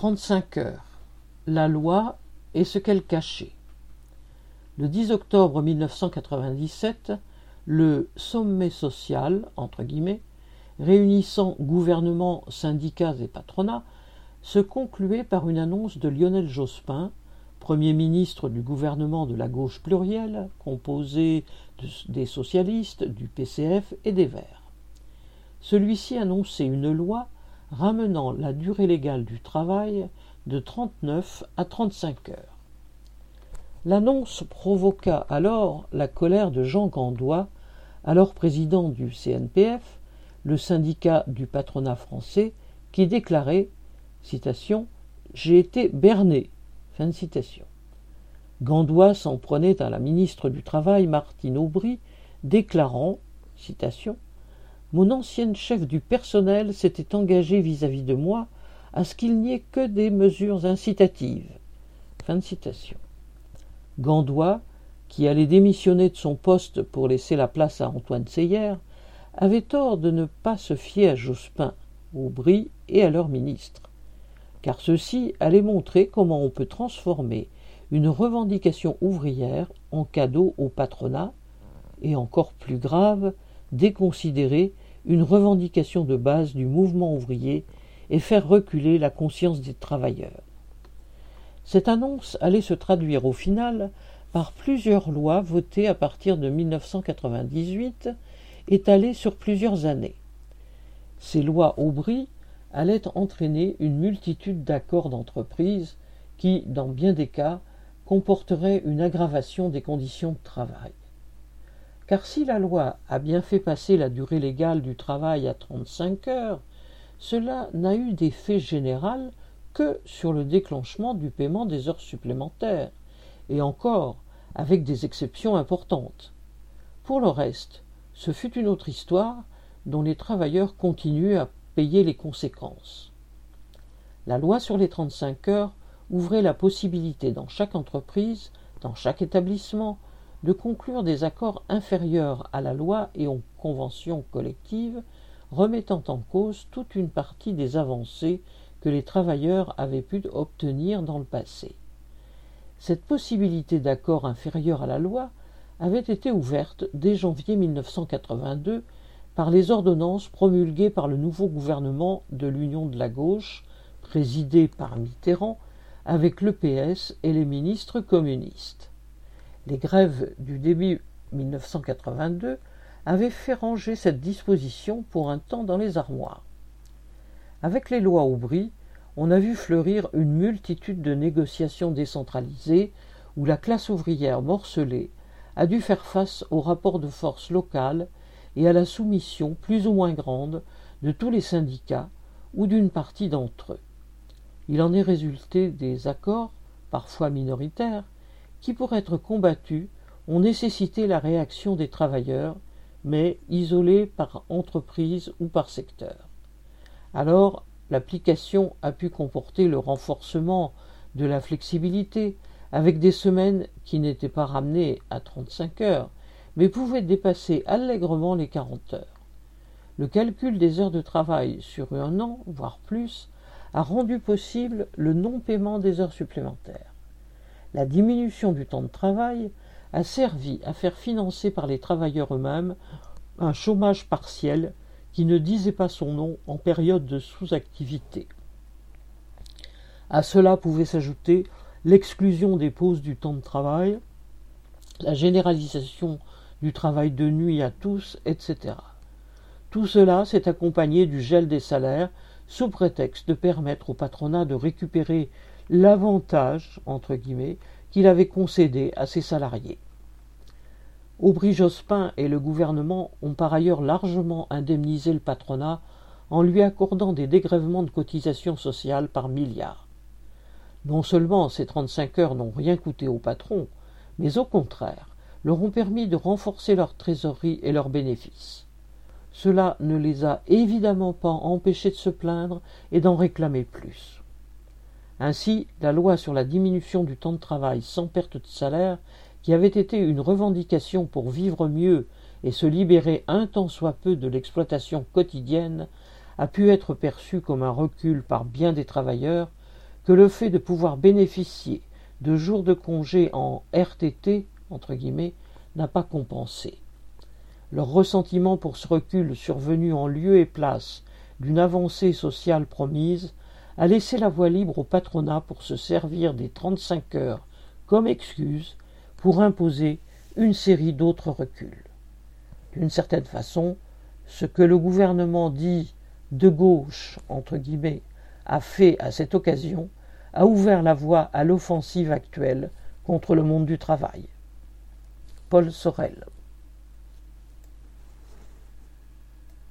35 heures. La loi et ce qu'elle cachait. Le 10 octobre 1997, le « sommet social » entre guillemets, réunissant gouvernement, syndicats et patronat, se concluait par une annonce de Lionel Jospin, Premier ministre du gouvernement de la gauche plurielle, composé des socialistes, du PCF et des Verts. Celui-ci annonçait une loi ramenant la durée légale du travail de 39 à 35 heures. L'annonce provoqua alors la colère de Jean Gandois, alors président du CNPF, le syndicat du patronat français, qui déclarait, citation, « J'ai été berné ». Fin de citation. Gandois s'en prenait à la ministre du Travail, Martine Aubry, déclarant, citation, « Mon ancienne chef du personnel s'était engagée vis-à-vis de moi à ce qu'il n'y ait que des mesures incitatives. » Fin de citation. Gandois, qui allait démissionner de son poste pour laisser la place à Antoine Seyer, avait tort de ne pas se fier à Jospin, Aubry et à leurs ministres, car ceux-ci allaient montrer comment on peut transformer une revendication ouvrière en cadeau au patronat, et encore plus grave, déconsidérer une revendication de base du mouvement ouvrier et faire reculer la conscience des travailleurs. Cette annonce allait se traduire au final par plusieurs lois votées à partir de 1998, étalées sur plusieurs années. Ces lois Aubry allaient entraîner une multitude d'accords d'entreprise qui, dans bien des cas, comporteraient une aggravation des conditions de travail. Car si la loi a bien fait passer la durée légale du travail à 35 heures, cela n'a eu d'effet général que sur le déclenchement du paiement des heures supplémentaires, et encore avec des exceptions importantes. Pour le reste, ce fut une autre histoire dont les travailleurs continuent à payer les conséquences. La loi sur les 35 heures ouvrait la possibilité dans chaque entreprise, dans chaque établissement, de conclure des accords inférieurs à la loi et aux conventions collectives, remettant en cause toute une partie des avancées que les travailleurs avaient pu obtenir dans le passé. Cette possibilité d'accord inférieur à la loi avait été ouverte dès janvier 1982 par les ordonnances promulguées par le nouveau gouvernement de l'Union de la gauche, présidé par Mitterrand, avec le PS et les ministres communistes. Les grèves du début 1982 avaient fait ranger cette disposition pour un temps dans les armoires. Avec les lois Aubry, on a vu fleurir une multitude de négociations décentralisées où la classe ouvrière morcelée a dû faire face aux rapports de force locales et à la soumission plus ou moins grande de tous les syndicats ou d'une partie d'entre eux. Il en est résulté des accords, parfois minoritaires, qui, pour être combattus, ont nécessité la réaction des travailleurs, mais isolés par entreprise ou par secteur. Alors, l'application a pu comporter le renforcement de la flexibilité, avec des semaines qui n'étaient pas ramenées à 35 heures, mais pouvaient dépasser allègrement les 40 heures. Le calcul des heures de travail sur un an, voire plus, a rendu possible le non-paiement des heures supplémentaires. La diminution du temps de travail a servi à faire financer par les travailleurs eux-mêmes un chômage partiel qui ne disait pas son nom en période de sous-activité. À cela pouvait s'ajouter l'exclusion des pauses du temps de travail, la généralisation du travail de nuit à tous, etc. Tout cela s'est accompagné du gel des salaires sous prétexte de permettre au patronat de récupérer l'avantage, entre guillemets, qu'il avait concédé à ses salariés. Aubry-Jospin et le gouvernement ont par ailleurs largement indemnisé le patronat en lui accordant des dégrèvements de cotisations sociales par milliards. Non seulement ces 35 heures n'ont rien coûté aux patrons, mais au contraire, leur ont permis de renforcer leur trésorerie et leurs bénéfices. Cela ne les a évidemment pas empêchés de se plaindre et d'en réclamer plus. Ainsi, la loi sur la diminution du temps de travail sans perte de salaire, qui avait été une revendication pour vivre mieux et se libérer un tant soit peu de l'exploitation quotidienne, a pu être perçue comme un recul par bien des travailleurs, que le fait de pouvoir bénéficier de jours de congé en RTT, entre guillemets, n'a pas compensé. Leur ressentiment pour ce recul survenu en lieu et place d'une avancée sociale promise a laissé la voie libre au patronat pour se servir des 35 heures comme excuse pour imposer une série d'autres reculs. D'une certaine façon, ce que le gouvernement dit de gauche, entre guillemets, a fait à cette occasion a ouvert la voie à l'offensive actuelle contre le monde du travail. Paul Sorel.